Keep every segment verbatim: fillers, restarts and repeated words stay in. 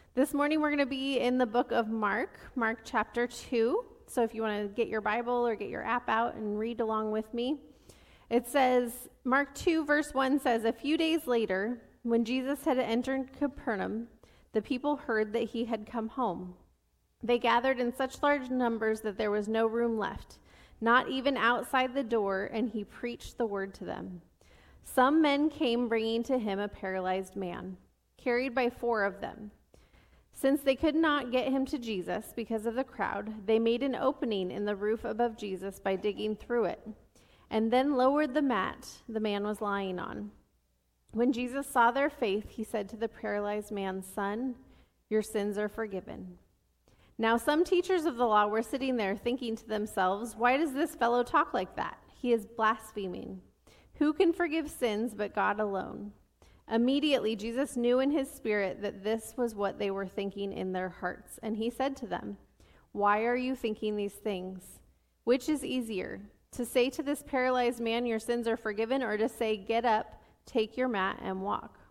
This morning we're going to be in the book of Mark, Mark chapter two. So if you want to get your Bible or get your app out and read along with me. It says, Mark two verse one says, "A few days later, when Jesus had entered Capernaum, the people heard that he had come home. They gathered in such large numbers that there was no room left, not even outside the door, and he preached the word to them. Some men came bringing to him a paralyzed man, carried by four of them. Since they could not get him to Jesus because of the crowd, they made an opening in the roof above Jesus by digging through it, and then lowered the mat the man was lying on. When Jesus saw their faith, he said to the paralyzed man, 'Son, your sins are forgiven.' Now some teachers of the law were sitting there thinking to themselves, 'Why does this fellow talk like that? He is blaspheming. Who can forgive sins but God alone?' Immediately, Jesus knew in his spirit that this was what they were thinking in their hearts. And he said to them, 'Why are you thinking these things? Which is easier, to say to this paralyzed man, your sins are forgiven, or to say, get up, take your mat, and walk?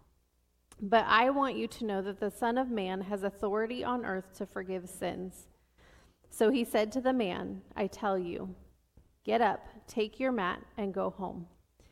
But I want you to know that the Son of Man has authority on earth to forgive sins.' So he said to the man, 'I tell you, get up, take your mat, and go home.'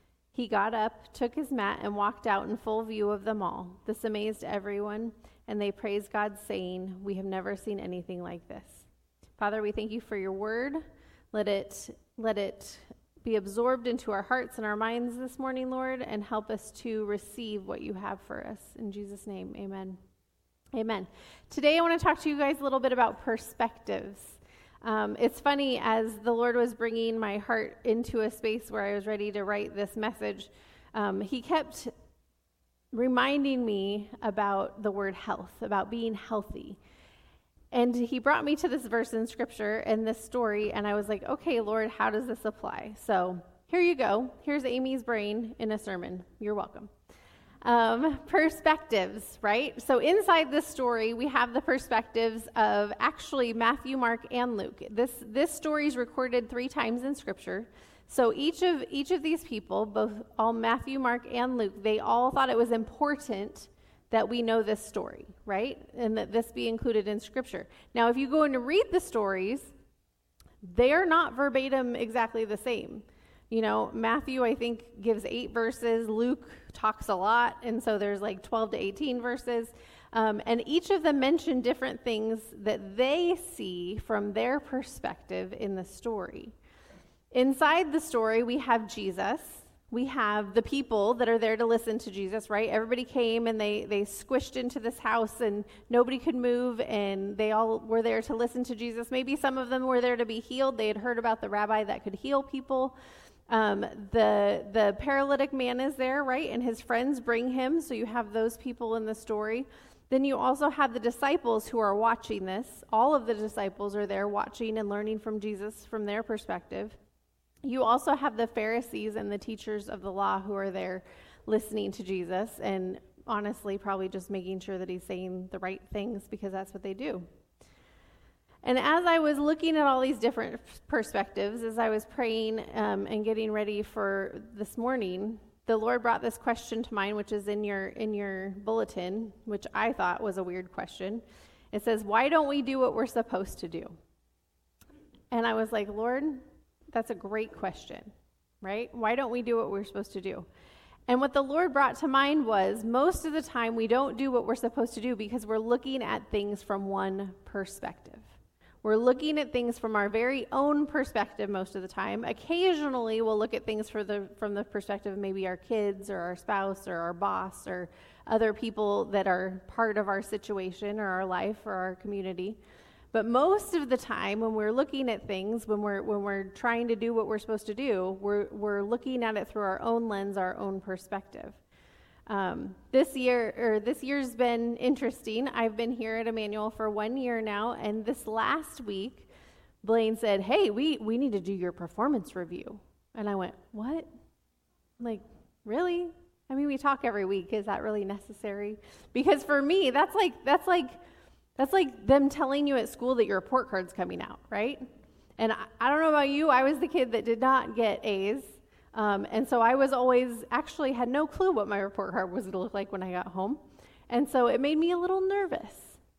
He got up, took his mat, and walked out in full view of them all. This amazed everyone, and they praised God, saying, 'We have never seen anything like this.'" Father, we thank you for your word. Let it, let it be absorbed into our hearts and our minds this morning, Lord, and help us to receive what you have for us. In Jesus' name, amen. Amen. Today I want to talk to you guys a little bit about perspectives. Um, it's funny, as the Lord was bringing my heart into a space where I was ready to write this message, um, he kept reminding me about the word health, about being healthy. And he brought me to this verse in Scripture and this story, and I was like, okay, Lord, how does this apply? So here you go. Here's Amy's brain in a sermon. You're welcome. Um, perspectives, right? So inside this story, we have the perspectives of actually Matthew, Mark, and Luke. This this story is recorded three times in Scripture. So each of each of these people, both all Matthew, Mark, and Luke, they all thought it was important that we know this story, right? And that this be included in Scripture. Now, if you go in to read the stories, they are not verbatim exactly the same. You know, Matthew, I think, gives eight verses. Luke talks a lot, and so there's like twelve to eighteen verses. Um, and each of them mention different things that they see from their perspective in the story. Inside the story, we have Jesus. We have the people that are there to listen to Jesus, right? Everybody came and they, they squished into this house and nobody could move, and they all were there to listen to Jesus. Maybe some of them were there to be healed. They had heard about the rabbi that could heal people. Um, the the paralytic man is there, right? And his friends bring him, so you have those people in the story. Then you also have the disciples who are watching this. All of the disciples are there watching and learning from Jesus from their perspective. You also have the Pharisees and the teachers of the law who are there listening to Jesus and honestly probably just making sure that he's saying the right things because that's what they do. And as I was looking at all these different perspectives, as I was praying um, and getting ready for this morning, the Lord brought this question to mind, which is in your in your bulletin, which I thought was a weird question. It says, "Why don't we do what we're supposed to do?" And I was like, Lord, that's a great question, right? Why don't we do what we're supposed to do? And what the Lord brought to mind was, most of the time we don't do what we're supposed to do because we're looking at things from one perspective. We're looking at things from our very own perspective most of the time. Occasionally, we'll look at things for the, from the perspective of maybe our kids or our spouse or our boss or other people that are part of our situation or our life or our community. But most of the time, when we're looking at things, when we're when we're trying to do what we're supposed to do, we're we're looking at it through our own lens, our own perspective. Um, this year, or this year's been interesting. I've been here at Emmanuel for one year now, and this last week, Blaine said, "Hey, we we need to do your performance review." And I went, "What? Like, really? I mean, we talk every week. Is that really necessary?" Because for me, that's like that's like that's like them telling you at school that your report card's coming out, right? And I, I don't know about you. I was the kid that did not get A's. Um, and so I was always, actually had no clue what my report card was going to look like when I got home. And so it made me a little nervous.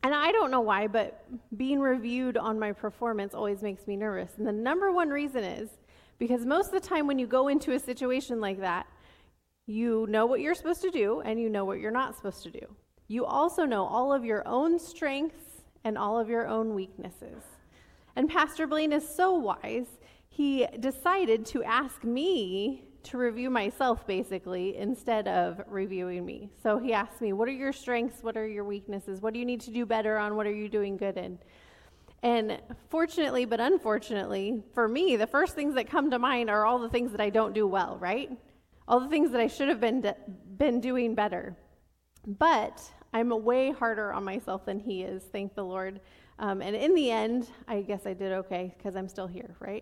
And I don't know why, but being reviewed on my performance always makes me nervous. And the number one reason is because most of the time when you go into a situation like that, you know what you're supposed to do and you know what you're not supposed to do. You also know all of your own strengths and all of your own weaknesses. And Pastor Blaine is so wise, he decided to ask me to review myself, basically, instead of reviewing me. So he asked me, what are your strengths? What are your weaknesses? What do you need to do better on? What are you doing good in? And fortunately, but unfortunately, for me, the first things that come to mind are all the things that I don't do well, right? All the things that I should have been de- been doing better. But I'm way harder on myself than he is, thank the Lord. Um, and in the end, I guess I did okay because I'm still here, right?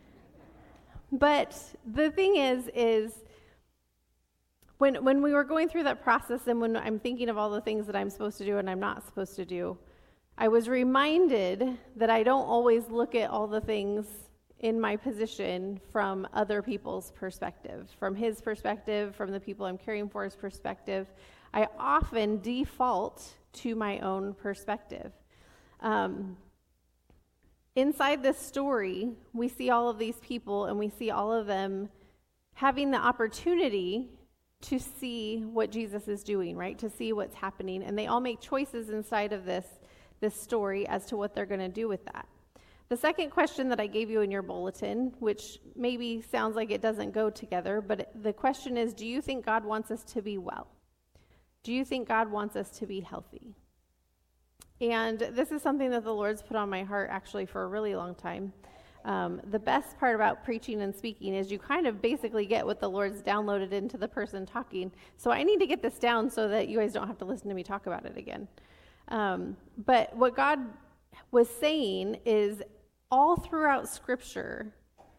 But the thing is, is when when we were going through that process and when I'm thinking of all the things that I'm supposed to do and I'm not supposed to do, I was reminded that I don't always look at all the things in my position from other people's perspective, from his perspective, from the people I'm caring for's perspective. I often default to my own perspective. Um, inside this story, we see all of these people and we see all of them having the opportunity to see what Jesus is doing, right? To see what's happening. And they all make choices inside of this, this story as to what they're going to do with that. The second question that I gave you in your bulletin, which maybe sounds like it doesn't go together, but the question is, do you think God wants us to be well? Do you think God wants us to be healthy? And this is something that the Lord's put on my heart actually for a really long time. Um, the best part about preaching and speaking is you kind of basically get what the Lord's downloaded into the person talking. So I need to get this down so that you guys don't have to listen to me talk about it again. Um, but what God was saying is all throughout Scripture,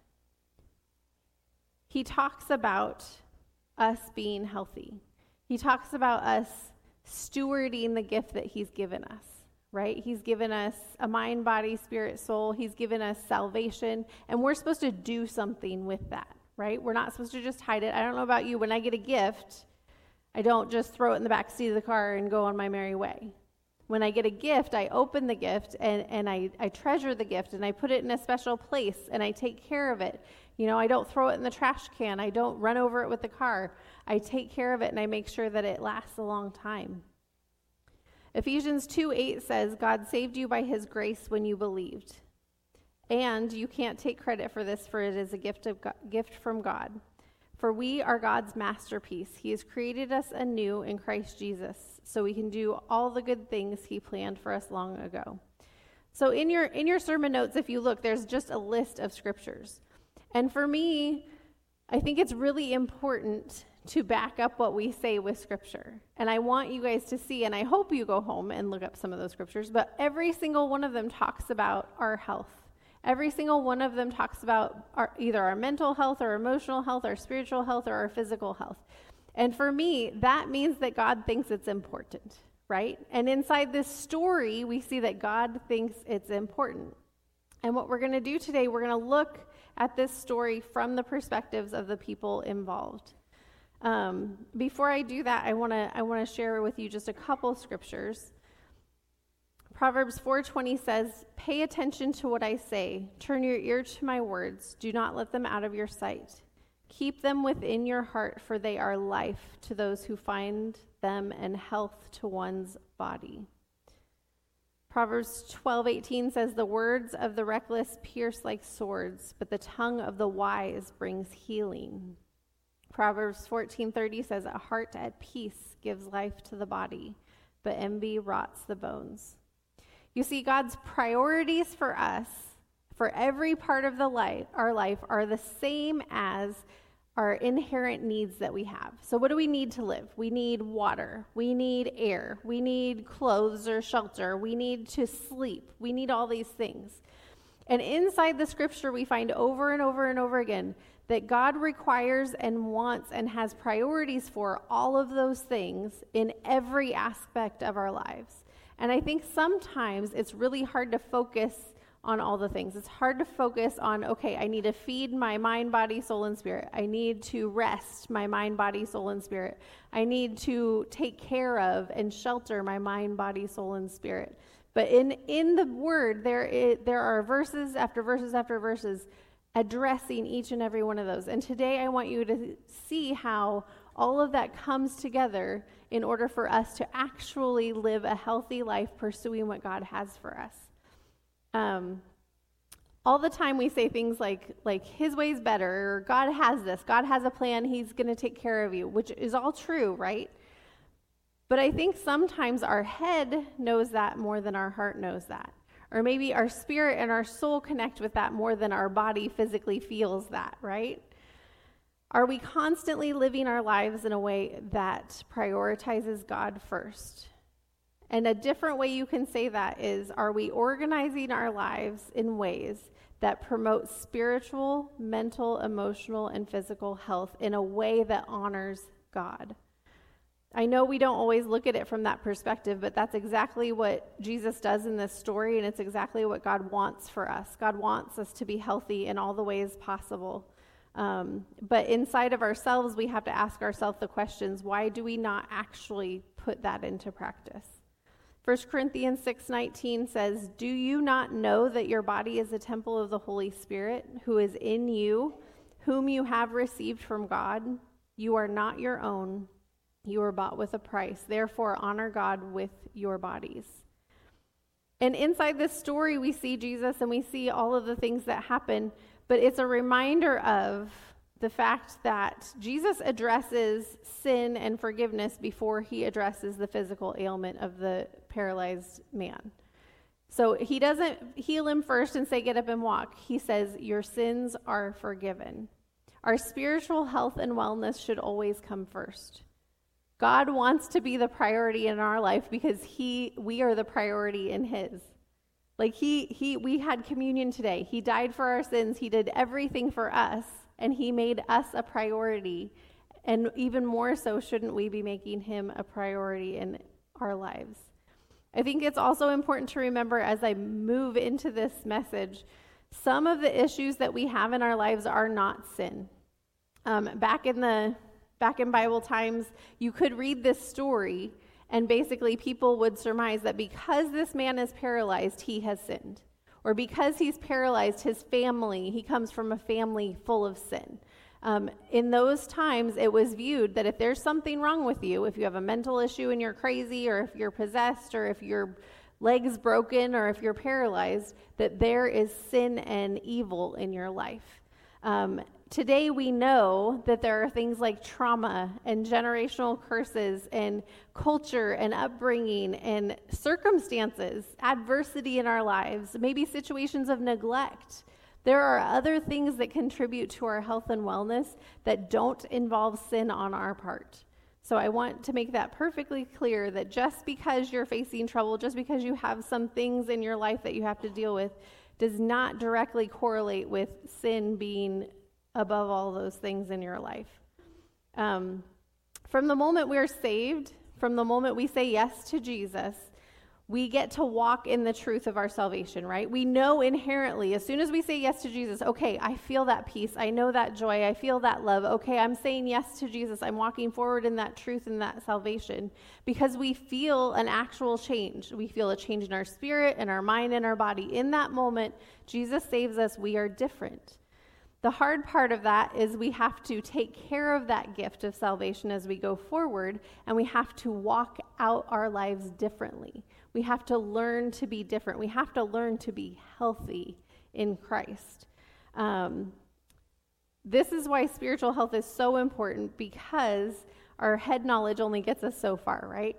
he talks about us being healthy. He talks about us stewarding the gift that he's given us, right? He's given us a mind, body, spirit, soul. He's given us salvation, and we're supposed to do something with that, right? We're not supposed to just hide it. I don't know about you. When I get a gift, I don't just throw it in the back seat of the car and go on my merry way. When I get a gift, I open the gift and, and I, I treasure the gift and I put it in a special place and I take care of it. You know, I don't throw it in the trash can. I don't run over it with the car. I take care of it and I make sure that it lasts a long time. Ephesians two eight says, God saved you by his grace when you believed. And you can't take credit for this, for it is a gift of God, gift from God. For we are God's masterpiece. He has created us anew in Christ Jesus, so we can do all the good things he planned for us long ago. So in your in your sermon notes, if you look, there's just a list of scriptures. And for me, I think it's really important to back up what we say with scripture. And I want you guys to see, and I hope you go home and look up some of those scriptures, but every single one of them talks about our health. Every single one of them talks about our, either our mental health, our emotional health, our spiritual health, or our physical health. And for me, that means that God thinks it's important, right? And inside this story, we see that God thinks it's important. And what we're going to do today, we're going to look at this story from the perspectives of the people involved. Um, before I do that, I want to I want to share with you just a couple scriptures. Proverbs four twenty says, "Pay attention to what I say. Turn your ear to my words. Do not let them out of your sight. Keep them within your heart, for they are life to those who find them and health to one's body." Proverbs twelve eighteen says, "The words of the reckless pierce like swords, but the tongue of the wise brings healing." Proverbs fourteen thirty says, "A heart at peace gives life to the body, but envy rots the bones." You see, God's priorities for us, for every part of the life, our life, are the same as our inherent needs that we have. So what do we need to live? We need water. We need air. We need clothes or shelter. We need to sleep. We need all these things. And inside the scripture, we find over and over and over again that God requires and wants and has priorities for all of those things in every aspect of our lives. And I think sometimes it's really hard to focus on all the things. It's hard to focus on, okay, I need to feed my mind, body, soul, and spirit. I need to rest my mind, body, soul, and spirit. I need to take care of and shelter my mind, body, soul, and spirit. But in, in the Word, there is, there are verses after verses after verses addressing each and every one of those. And today I want you to see how all of that comes together in order for us to actually live a healthy life pursuing what God has for us. Um, all the time we say things like, like his way's better, or God has this, God has a plan, he's going to take care of you, which is all true, right? But I think sometimes our head knows that more than our heart knows that. Or maybe our spirit and our soul connect with that more than our body physically feels that, right? Are we constantly living our lives in a way that prioritizes God first? And a different way you can say that is, are we organizing our lives in ways that promote spiritual, mental, emotional, and physical health in a way that honors God? I know we don't always look at it from that perspective, but that's exactly what Jesus does in this story, and it's exactly what God wants for us. God wants us to be healthy in all the ways possible. Um, but inside of ourselves, we have to ask ourselves the questions, why do we not actually put that into practice? First Corinthians six nineteen says, do you not know that your body is a temple of the Holy Spirit who is in you, whom you have received from God? You are not your own. You are bought with a price. Therefore, honor God with your bodies. And inside this story, we see Jesus and we see all of the things that happen, but it's a reminder of the fact that Jesus addresses sin and forgiveness before he addresses the physical ailment of the paralyzed man. So he doesn't heal him first and say, get up and walk. He says, your sins are forgiven. Our spiritual health and wellness should always come first. God wants to be the priority in our life because he, we are the priority in his. Like he, he, we had communion today. He died for our sins. He did everything for us, and he made us a priority. And even more so, shouldn't we be making him a priority in our lives? I think it's also important to remember as I move into this message, some of the issues that we have in our lives are not sin. Um, back in the Back in Bible times, you could read this story, and basically people would surmise that because this man is paralyzed, he has sinned. Or because he's paralyzed, his family, he comes from a family full of sin. Um, in those times, it was viewed that if there's something wrong with you, if you have a mental issue and you're crazy, or if you're possessed, or if your leg's broken, or if you're paralyzed, that there is sin and evil in your life. Um, Today we know that there are things like trauma and generational curses and culture and upbringing and circumstances, adversity in our lives, maybe situations of neglect. There are other things that contribute to our health and wellness that don't involve sin on our part. So I want to make that perfectly clear that just because you're facing trouble, just because you have some things in your life that you have to deal with, does not directly correlate with sin being above all those things in your life. Um, from the moment we're saved, from the moment we say yes to Jesus, we get to walk in the truth of our salvation, right? We know inherently, as soon as we say yes to Jesus, okay, I feel that peace, I know that joy, I feel that love, okay, I'm saying yes to Jesus, I'm walking forward in that truth and that salvation, because we feel an actual change. We feel a change in our spirit and our mind and our body. In that moment, Jesus saves us, we are different. The hard part of that is we have to take care of that gift of salvation as we go forward, and we have to walk out our lives differently. We have to learn to be different. We have to learn to be healthy in Christ. Um, this is why spiritual health is so important, because our head knowledge only gets us so far, right?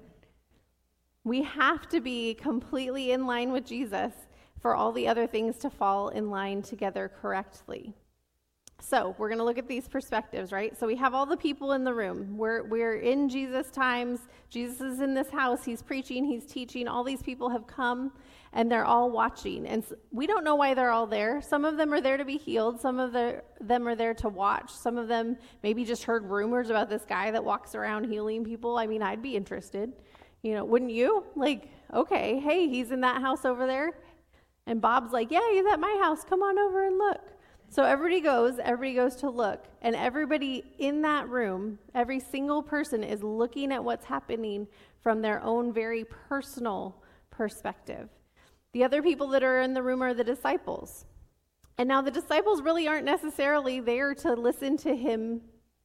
We have to be completely in line with Jesus for all the other things to fall in line together correctly. So we're going to look at these perspectives, right? So we have all the people in the room. We're we're in Jesus' times. Jesus is in this house. He's preaching. He's teaching. All these people have come, and they're all watching. And we don't know why they're all there. Some of them are there to be healed. Some of the, them are there to watch. Some of them maybe just heard rumors about this guy that walks around healing people. I mean, I'd be interested. You know, wouldn't you? Like, okay, hey, he's in that house over there. And Bob's like, yeah, he's at my house. Come on over and look. So everybody goes, everybody goes to look, and everybody in that room, every single person is looking at what's happening from their own very personal perspective. The other people that are in the room are the disciples. And now the disciples really aren't necessarily there to listen to him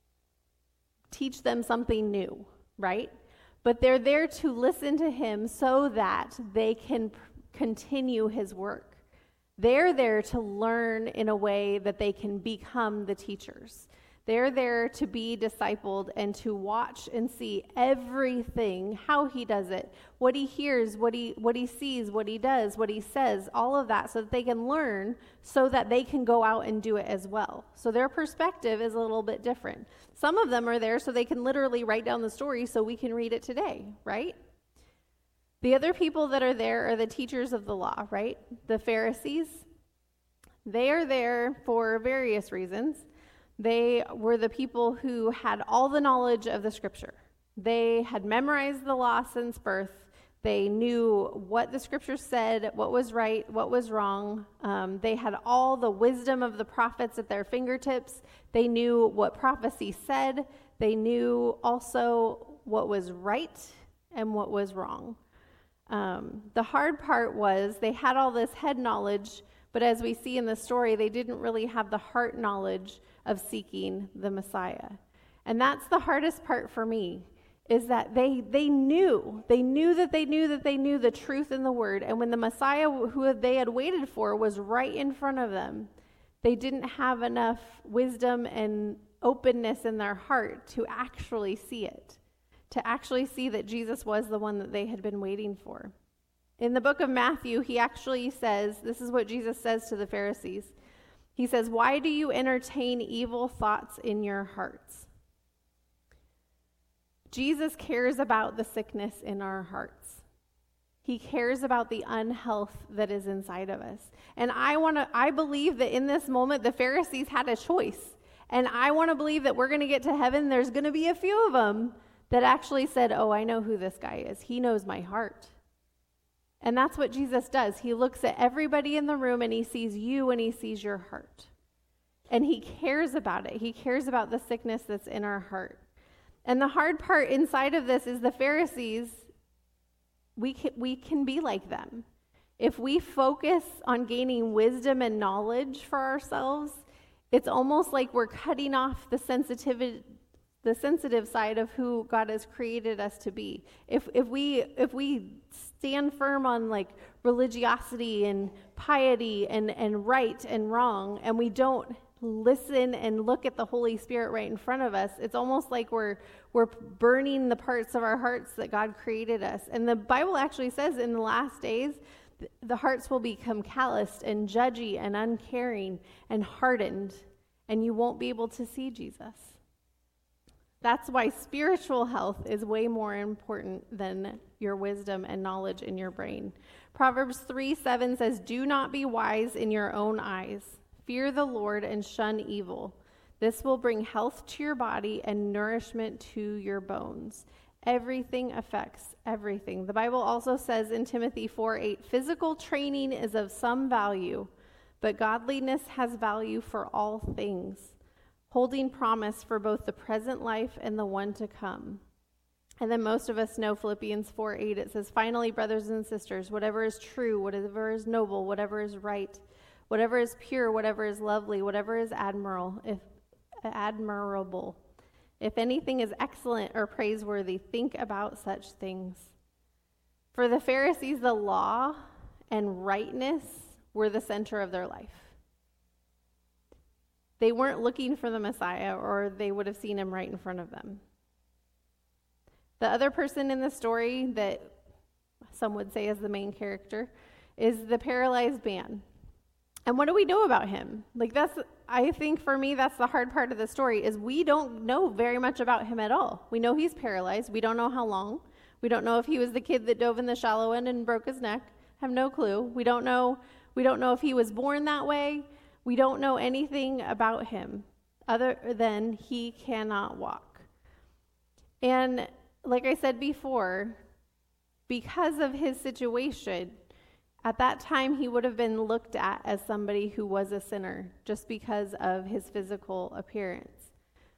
teach them something new, right? But they're there to listen to him so that they can p- continue his work. They're there to learn in a way that they can become the teachers. They're there to be discipled and to watch and see everything, how he does it, what he hears, what he what he sees, what he does, what he says, all of that, so that they can learn, so that they can go out and do it as well. So their perspective is a little bit different. Some of them are there so they can literally write down the story so we can read it today, right? The other people that are there are the teachers of the law, right? The Pharisees. They are there for various reasons. They were the people who had all the knowledge of the scripture. They had memorized the law since birth. They knew what the scripture said, what was right, what was wrong. Um, they had all the wisdom of the prophets at their fingertips. They knew what prophecy said. They knew also what was right and what was wrong. Um, the hard part was they had all this head knowledge, but as we see in the story, they didn't really have the heart knowledge of seeking the Messiah. And that's the hardest part for me, is that they they knew, they knew that they knew that they knew the truth in the word. And when the Messiah who they had waited for was right in front of them, they didn't have enough wisdom and openness in their heart to actually see it. to actually see that Jesus was the one that they had been waiting for. In the book of Matthew, he actually says, this is what Jesus says to the Pharisees. He says, "Why do you entertain evil thoughts in your hearts?" Jesus cares about the sickness in our hearts. He cares about the unhealth that is inside of us. And I want to, I believe that in this moment, the Pharisees had a choice. And I want to believe that we're going to get to heaven. There's going to be a few of them that actually said, "Oh, I know who this guy is. He knows my heart." And that's what Jesus does. He looks at everybody in the room and he sees you and he sees your heart. And he cares about it. He cares about the sickness that's in our heart. And the hard part inside of this is the Pharisees, we can, we can be like them. If we focus on gaining wisdom and knowledge for ourselves, it's almost like we're cutting off the sensitivity, the sensitive side of who God has created us to be. If if we if we stand firm on like religiosity and piety and, and right and wrong, and we don't listen and look at the Holy Spirit right in front of us, it's almost like we're we're burning the parts of our hearts that God created us. And the Bible actually says in the last days, the hearts will become calloused and judgy and uncaring and hardened, and you won't be able to see Jesus. That's why spiritual health is way more important than your wisdom and knowledge in your brain. Proverbs three seven says, "Do not be wise in your own eyes. Fear the Lord and shun evil. This will bring health to your body and nourishment to your bones." Everything affects everything. The Bible also says in Timothy four eight, "Physical training is of some value, but godliness has value for all things, holding promise for both the present life and the one to come." And then most of us know Philippians four eight. It says, "Finally, brothers and sisters, whatever is true, whatever is noble, whatever is right, whatever is pure, whatever is lovely, whatever is admirable, if admirable, if anything is excellent or praiseworthy, think about such things." For the Pharisees, the law and rightness were the center of their life. They weren't looking for the Messiah, or they would have seen him right in front of them. The other person in the story that some would say is the main character is the paralyzed man. And what do we know about him? Like that's, I think for me, that's the hard part of the story, is we don't know very much about him at all. We know he's paralyzed. We don't know how long. We don't know if he was the kid that dove in the shallow end and broke his neck. Have no clue. We don't know. We don't know if he was born that way. We don't know anything about him other than he cannot walk. And like I said before, because of his situation, At that time, he would have been looked at as somebody who was a sinner just because of his physical appearance.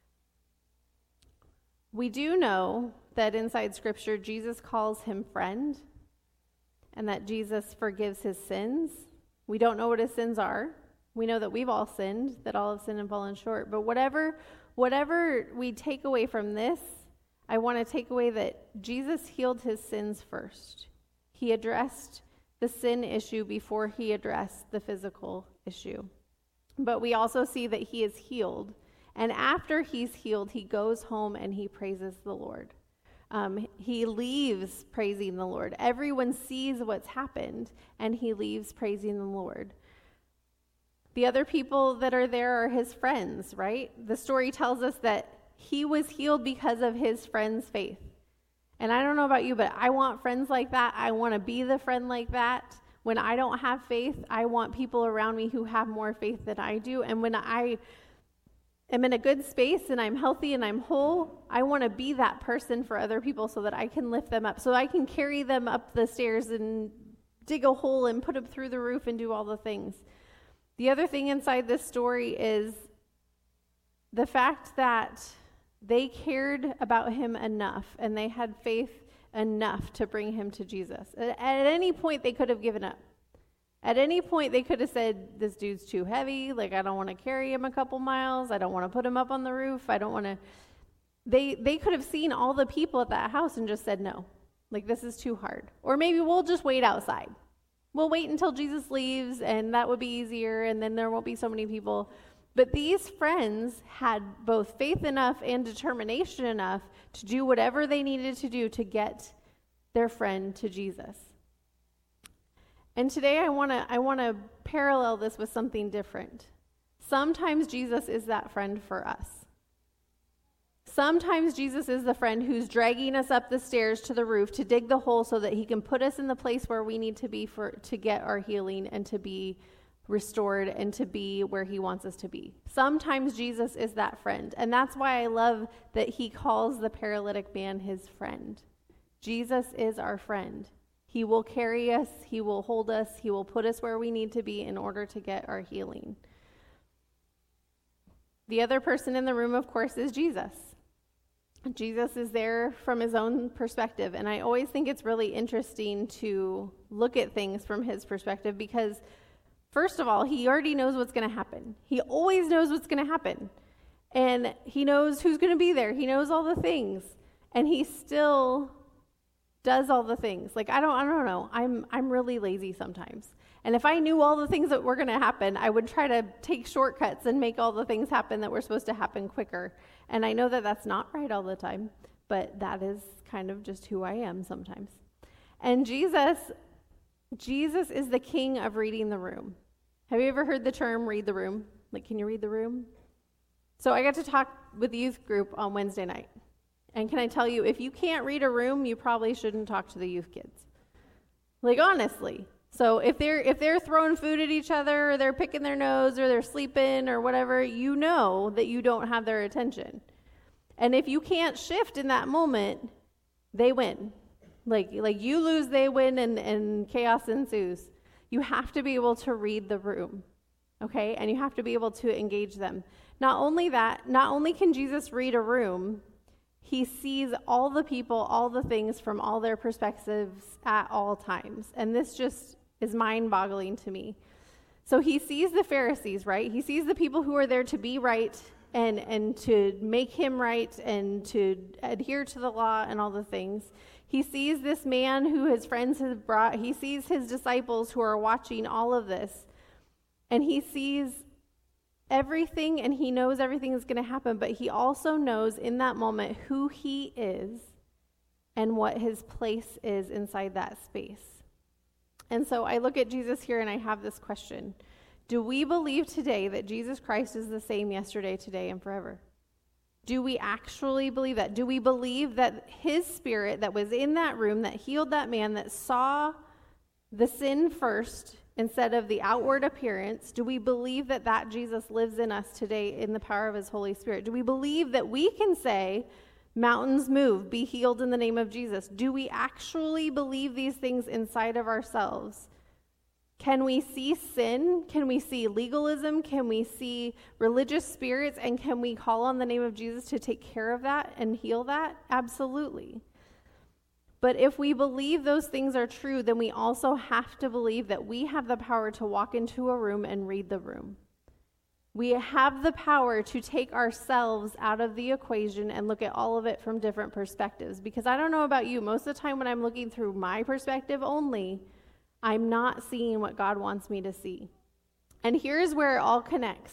We do know that inside Scripture, Jesus calls him friend and that Jesus forgives his sins. We don't know what his sins are. We know that we've all sinned, that all have sinned and fallen short. But whatever, whatever we take away from this, I want to take away that Jesus healed his sins first. He addressed the sin issue before he addressed the physical issue. But we also see that he is healed. And after he's healed, he goes home and he praises the Lord. Um, he leaves praising the Lord. Everyone sees what's happened, and he leaves praising the Lord. The other people that are there are his friends, right? The story tells us that he was healed because of his friend's faith. And I don't know about you, but I want friends like that. I want to be the friend like that. When I don't have faith, I want people around me who have more faith than I do. And when I am in a good space and I'm healthy and I'm whole, I want to be that person for other people so that I can lift them up, so I can carry them up the stairs and dig a hole and put them through the roof and do all the things. The other thing inside this story is the fact that they cared about him enough and they had faith enough to bring him to Jesus. At any point, they could have given up. At any point, they could have said, this dude's too heavy. Like, I don't want to carry him a couple miles. I don't want to put him up on the roof. I don't want to. They, they could have seen all the people at that house and just said, no, like, this is too hard. Or maybe we'll just wait outside. We'll wait until Jesus leaves, and that would be easier, and then there won't be so many people. But these friends had both faith enough and determination enough to do whatever they needed to do to get their friend to Jesus. And today I want to I want to parallel this with something different. Sometimes Jesus is that friend for us. Sometimes Jesus is the friend who's dragging us up the stairs to the roof to dig the hole so that he can put us in the place where we need to be for to get our healing and to be restored and to be where he wants us to be. Sometimes Jesus is that friend. And that's why I love that he calls the paralytic man his friend. Jesus is our friend. He will carry us. He will hold us. He will put us where we need to be in order to get our healing. The other person in the room, of course, is Jesus. Jesus is there from his own perspective. And I always think it's really interesting to look at things from his perspective because, first of all, he already knows what's going to happen. He always knows what's going to happen. And he knows who's going to be there. He knows all the things. And he still does all the things. Like, I don't I don't know. I'm I'm really lazy sometimes. And if I knew all the things that were going to happen, I would try to take shortcuts and make all the things happen that were supposed to happen quicker. And I know that that's not right all the time, but that is kind of just who I am sometimes. And Jesus Jesus is the king of reading the room. Have you ever heard the term read the room? Like, can you read the room? So I got to talk with the youth group on Wednesday night. And can I tell you, if you can't read a room, you probably shouldn't talk to the youth kids. Like, honestly. So if they're if they're throwing food at each other, or they're picking their nose, or they're sleeping, or whatever, you know that you don't have their attention. And if you can't shift in that moment, they win. Like, like you lose, they win, and, and chaos ensues. You have to be able to read the room, okay? And you have to be able to engage them. Not only that, not only can Jesus read a room, he sees all the people, all the things from all their perspectives at all times. And this just is mind-boggling to me. So he sees the Pharisees, right? He sees the people who are there to be right and, and to make him right and to adhere to the law and all the things. He sees this man who his friends have brought. He sees his disciples who are watching all of this. And he sees everything, and he knows everything is going to happen, but he also knows in that moment who he is and what his place is inside that space. And so I look at Jesus here and I have this question. Do we believe today that Jesus Christ is the same yesterday, today, and forever? Do we actually believe that? Do we believe that his spirit that was in that room, that healed that man, that saw the sin first instead of the outward appearance, do we believe that that Jesus lives in us today in the power of his Holy Spirit? Do we believe that we can say, mountains move, be healed in the name of Jesus? Do we actually believe these things inside of ourselves? Can we see sin? Can we see legalism? Can we see religious spirits? And can we call on the name of Jesus to take care of that and heal that? Absolutely. But if we believe those things are true, then we also have to believe that we have the power to walk into a room and read the room. We have the power to take ourselves out of the equation and look at all of it from different perspectives. Because I don't know about you, most of the time when I'm looking through my perspective only, I'm not seeing what God wants me to see. And here's where it all connects.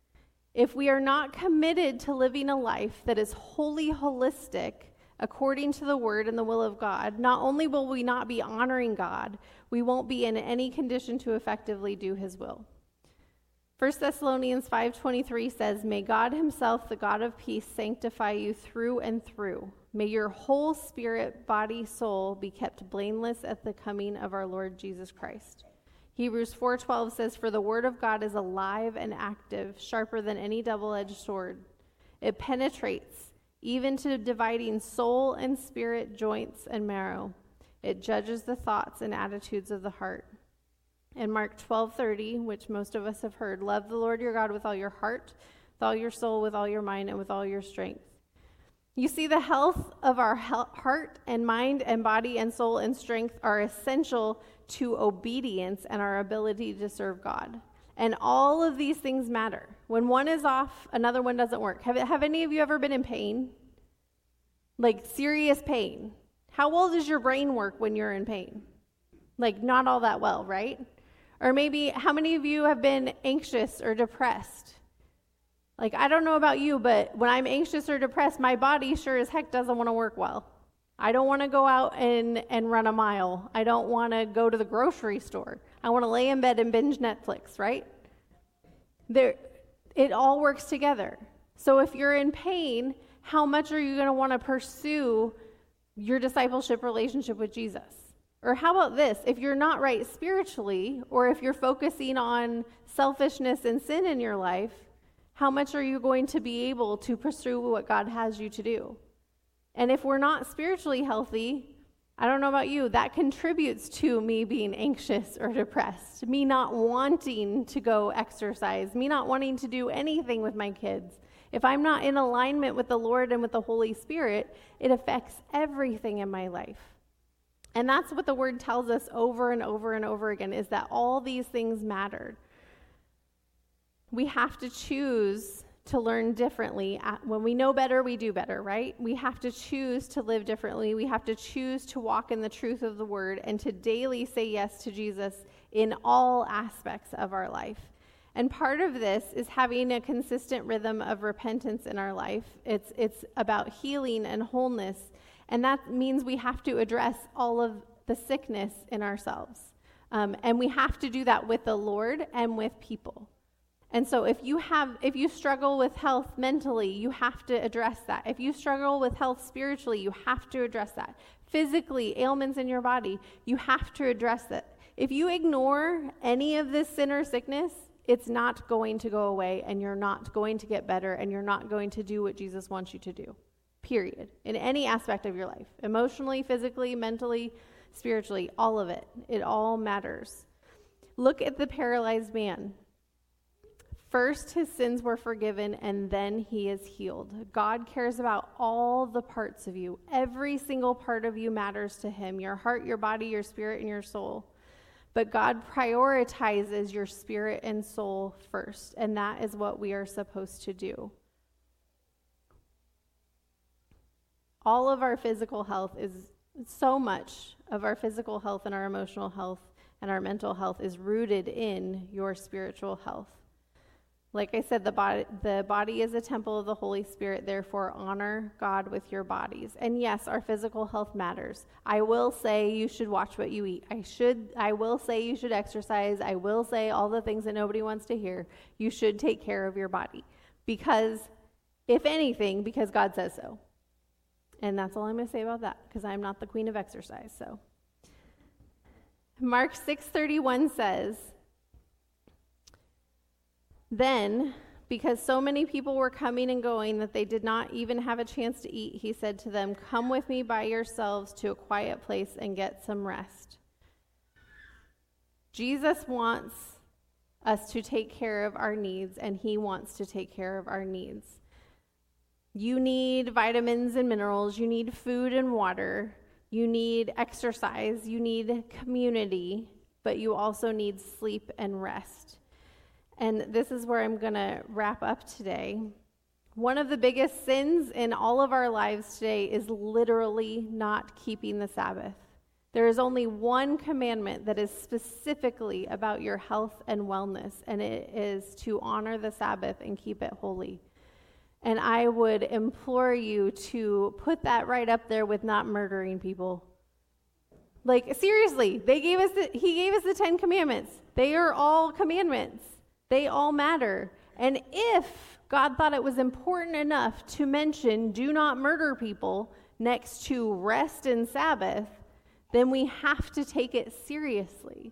If we are not committed to living a life that is wholly holistic, according to the word and the will of God, not only will we not be honoring God, we won't be in any condition to effectively do his will. First Thessalonians five twenty-three says, "May God himself, the God of peace, sanctify you through and through. May your whole spirit, body, soul be kept blameless at the coming of our Lord Jesus Christ." Hebrews four twelve says, "For the word of God is alive and active, sharper than any double-edged sword. It penetrates even to dividing soul and spirit, joints and marrow. It judges the thoughts and attitudes of the heart." And Mark twelve thirty, which most of us have heard, "Love the Lord your God with all your heart, with all your soul, with all your mind, and with all your strength." You see, the health of our heart and mind and body and soul and strength are essential to obedience and our ability to serve God. And all of these things matter. When one is off, another one doesn't work. Have, have any of you ever been in pain? Like serious pain? How well does your brain work when you're in pain? Like not all that well, right? Or maybe how many of you have been anxious or depressed? Like, I don't know about you, but when I'm anxious or depressed, my body sure as heck doesn't want to work well. I don't want to go out and, and run a mile. I don't want to go to the grocery store. I want to lay in bed and binge Netflix, right? There, it all works together. So if you're in pain, how much are you going to want to pursue your discipleship relationship with Jesus? Or how about this? If you're not right spiritually, or if you're focusing on selfishness and sin in your life, how much are you going to be able to pursue what God has you to do? And if we're not spiritually healthy, I don't know about you, that contributes to me being anxious or depressed, me not wanting to go exercise, me not wanting to do anything with my kids. If I'm not in alignment with the Lord and with the Holy Spirit, it affects everything in my life. And that's what the word tells us over and over and over again, is that all these things mattered. We have to choose to learn differently. When we know better, we do better, right? We have to choose to live differently. We have to choose to walk in the truth of the word and to daily say yes to Jesus in all aspects of our life. And part of this is having a consistent rhythm of repentance in our life. It's, it's about healing and wholeness. And that means we have to address all of the sickness in ourselves. Um, and we have to do that with the Lord and with people. And so if you have, if you struggle with health mentally, you have to address that. If you struggle with health spiritually, you have to address that. Physically, ailments in your body, you have to address that. If you ignore any of this sin or sickness, it's not going to go away, and you're not going to get better, and you're not going to do what Jesus wants you to do. Period. In any aspect of your life. Emotionally, physically, mentally, spiritually, all of it. It all matters. Look at the paralyzed man. First, his sins were forgiven, and then he is healed. God cares about all the parts of you. Every single part of you matters to him. Your heart, your body, your spirit, and your soul. But God prioritizes your spirit and soul first, and that is what we are supposed to do. All of our physical health is, so much of our physical health and our emotional health and our mental health is rooted in your spiritual health. Like I said, the body, the body is a temple of the Holy Spirit, therefore honor God with your bodies. And yes, our physical health matters. I will say you should watch what you eat. I should, I will say you should exercise. I will say all the things that nobody wants to hear. You should take care of your body. Because, if anything, because God says so. And that's all I'm going to say about that, because I'm not the queen of exercise. So, Mark six thirty-one says, "Then, because so many people were coming and going that they did not even have a chance to eat, he said to them, 'Come with me by yourselves to a quiet place and get some rest.'" Jesus wants us to take care of our needs, and he wants to take care of our needs. You need vitamins and minerals. You need food and water. You need exercise. You need community, but you also need sleep and rest. And this is where I'm going to wrap up today. One of the biggest sins in all of our lives today is literally not keeping the Sabbath. There is only one commandment that is specifically about your health and wellness, and it is to honor the Sabbath and keep it holy. And I would implore you to put that right up there with not murdering people. Like, seriously, they gave us the, he gave us the Ten Commandments. They are all commandments. They all matter. And if God thought it was important enough to mention do not murder people next to rest and Sabbath, then we have to take it seriously.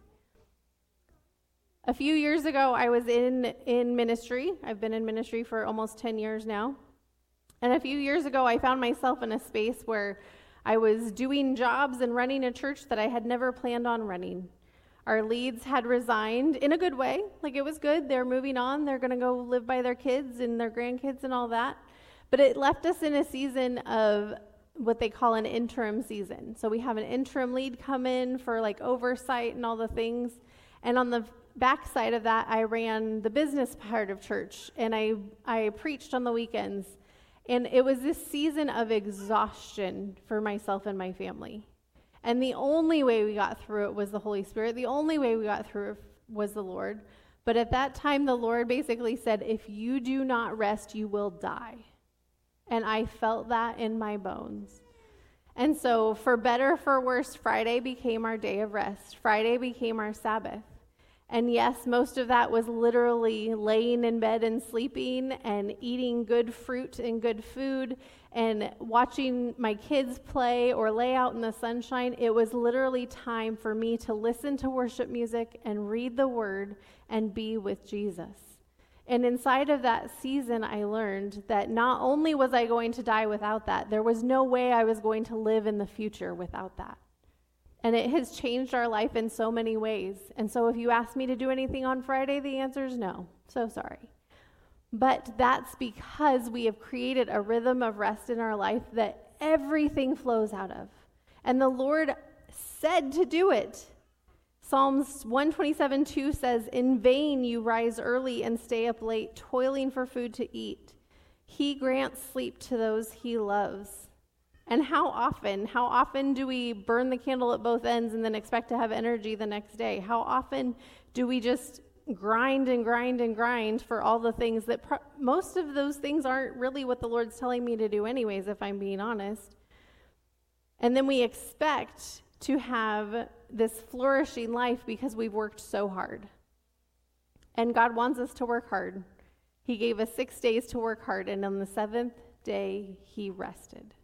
A few years ago, I was in, in ministry. I've been in ministry for almost ten years now. And a few years ago, I found myself in a space where I was doing jobs and running a church that I had never planned on running. Our leads had resigned in a good way. Like, it was good. They're moving on. They're going to go live by their kids and their grandkids and all that. But it left us in a season of what they call an interim season. So we have an interim lead come in for like oversight and all the things. And on the backside of that, I ran the business part of church, and I, I preached on the weekends. And it was this season of exhaustion for myself and my family. And the only way we got through it was the Holy Spirit. The only way we got through it was the Lord. But at that time, the Lord basically said, if you do not rest, you will die. And I felt that in my bones. And so for better, for worse, Friday became our day of rest. Friday became our Sabbath. And yes, most of that was literally laying in bed and sleeping and eating good fruit and good food and watching my kids play or lay out in the sunshine. It was literally time for me to listen to worship music and read the word and be with Jesus. And inside of that season, I learned that not only was I going to die without that, there was no way I was going to live in the future without that. And it has changed our life in so many ways. And so if you ask me to do anything on Friday, the answer is no. So sorry. But that's because we have created a rhythm of rest in our life that everything flows out of. And the Lord said to do it. Psalms one twenty-seven two says, in vain you rise early and stay up late, toiling for food to eat. He grants sleep to those he loves. And how often, how often do we burn the candle at both ends and then expect to have energy the next day? How often do we just grind and grind and grind for all the things that pro- most of those things aren't really what the Lord's telling me to do anyways, if I'm being honest. And then we expect to have this flourishing life because we've worked so hard. And God wants us to work hard. He gave us six days to work hard, and on the seventh day, he rested.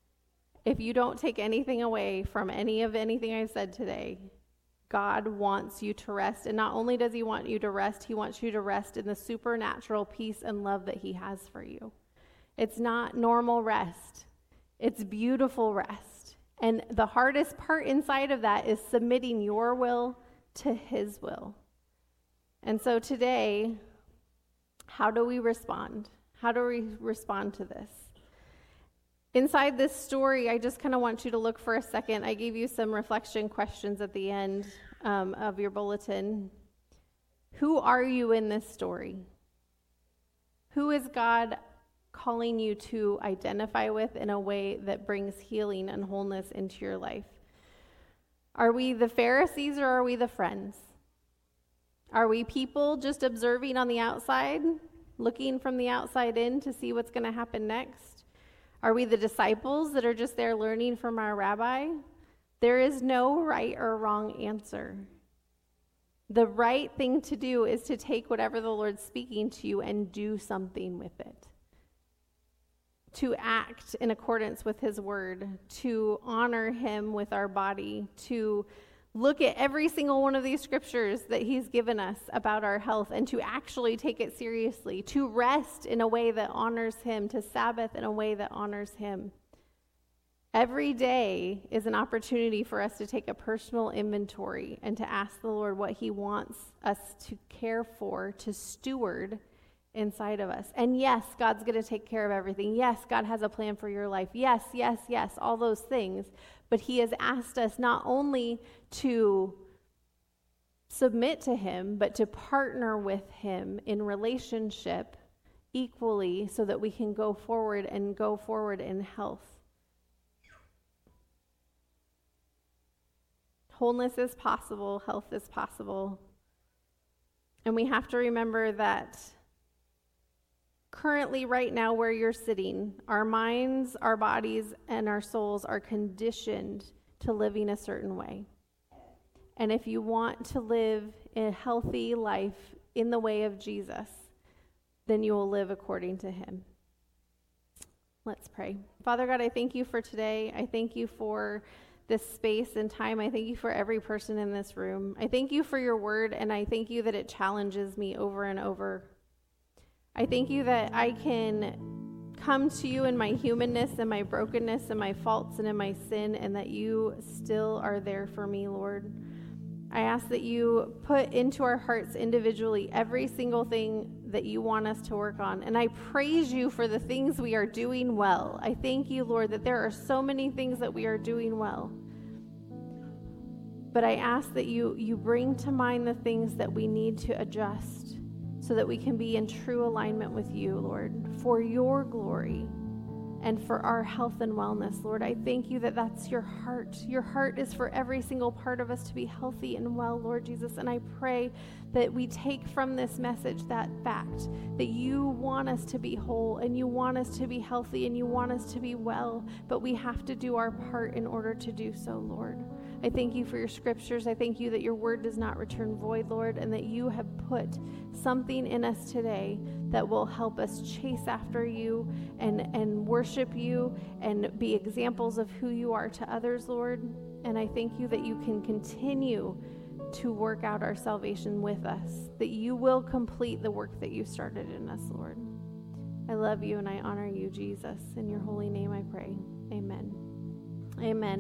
If you don't take anything away from any of anything I've said today, God wants you to rest. And not only does he want you to rest, he wants you to rest in the supernatural peace and love that he has for you. It's not normal rest. It's beautiful rest. And the hardest part inside of that is submitting your will to his will. And so today, how do we respond? How do we respond to this? Inside this story, I just kind of want you to look for a second. I gave you some reflection questions at the end um, of your bulletin. Who are you in this story? Who is God calling you to identify with in a way that brings healing and wholeness into your life? Are we the Pharisees or are we the friends? Are we people just observing on the outside, looking from the outside in to see what's going to happen next? Are we the disciples that are just there learning from our rabbi? There is no right or wrong answer. The right thing to do is to take whatever the Lord's speaking to you and do something with it. To act in accordance with his word, to honor him with our body, to look at every single one of these scriptures that he's given us about our health and to actually take it seriously, to rest in a way that honors him, to Sabbath in a way that honors him. Every day is an opportunity for us to take a personal inventory and to ask the Lord what he wants us to care for, to steward inside of us. And yes, God's going to take care of everything. Yes, God has a plan for your life. Yes, yes, yes, all those things. But he has asked us not only to submit to him, but to partner with him in relationship equally so that we can go forward and go forward in health. Wholeness is possible, health is possible. And we have to remember that currently, right now, where you're sitting, our minds, our bodies, and our souls are conditioned to living a certain way. And if you want to live a healthy life in the way of Jesus, then you will live according to him. Let's pray. Father God, I thank you for today. I thank you for this space and time. I thank you for every person in this room. I thank you for your word, and I thank you that it challenges me over and over. I thank you that I can come to you in my humanness and my brokenness and my faults and in my sin, and that you still are there for me, Lord. I ask that you put into our hearts individually every single thing that you want us to work on. And I praise you for the things we are doing well. I thank you, Lord, that there are so many things that we are doing well. But I ask that you, you bring to mind the things that we need to adjust so that we can be in true alignment with you, Lord, for your glory and for our health and wellness, Lord. I thank you that that's your heart. Your heart is for every single part of us to be healthy and well, Lord Jesus. And I pray that we take from this message that fact that you want us to be whole and you want us to be healthy and you want us to be well, but we have to do our part in order to do so, Lord. I thank you for your scriptures. I thank you that your word does not return void, Lord, and that you have put something in us today that will help us chase after you and, and worship you and be examples of who you are to others, Lord. And I thank you that you can continue to work out our salvation with us, that you will complete the work that you started in us, Lord. I love you and I honor you, Jesus. In your holy name I pray. Amen. Amen.